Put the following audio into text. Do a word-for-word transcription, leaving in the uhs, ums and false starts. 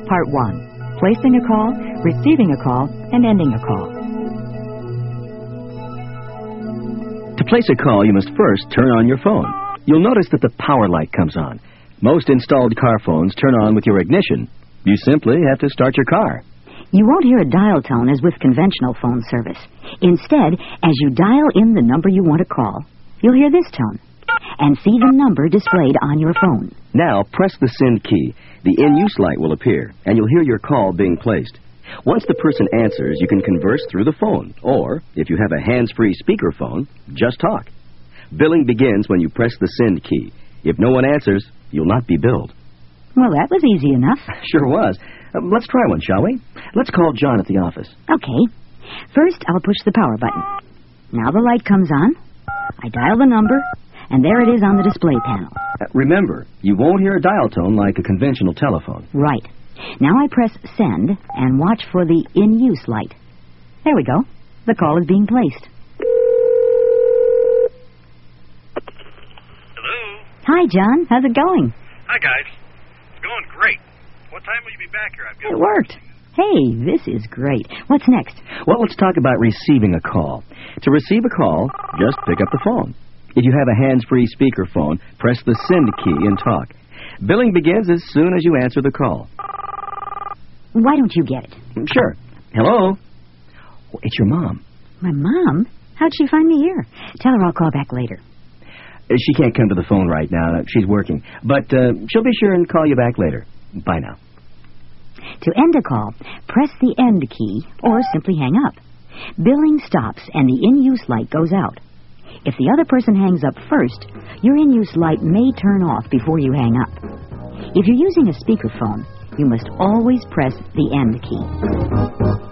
Part one. Placing a call, receiving a call, and ending a call. To place a call, you must first turn on your phone. You'll notice that the power light comes on. Most installed car phones turn on with your ignition. You simply have to start your car. You won't hear a dial tone as with conventional phone service. Instead, as you dial in the number you want to call, you'll hear this tone and see the number displayed on your phone. Now, press the send key. The in-use light will appear, and you'll hear your call being placed. Once the person answers, you can converse through the phone, or, if you have a hands-free speakerphone, just talk. Billing begins when you press the send key. If no one answers, you'll not be billed. Well, that was easy enough. Sure was. Uh, let's try one, shall we? Let's call John at the office. Okay. First, I'll push the power button. Now the light comes on. I dial the number, and there it is on the display panel. Uh, remember, you won't hear a dial tone like a conventional telephone. Right. Now I press send and watch for the in-use light. There we go. The call is being placed. Hello? Hi, John. How's it going? Hi, guys. It's going great. What time will you be back here? I've got It worked. Hey, this is great. What's next? Well, let's talk about receiving a call. To receive a call, just pick up the phone. If you have a hands-free speakerphone, press the send key and talk. Billing begins as soon as you answer the call. Why don't you get it? Sure. Hello? Oh, it's your mom. My mom? How'd she find me here? Tell her I'll call back later. Uh, She can't come to the phone right now. She's working. But uh, she'll be sure and call you back later. Bye now. To end a call, press the end key or simply hang up. Billing stops and the in-use light goes out. If the other person hangs up first, your in-use light may turn off before you hang up. If you're using a speakerphone, you must always press the end key.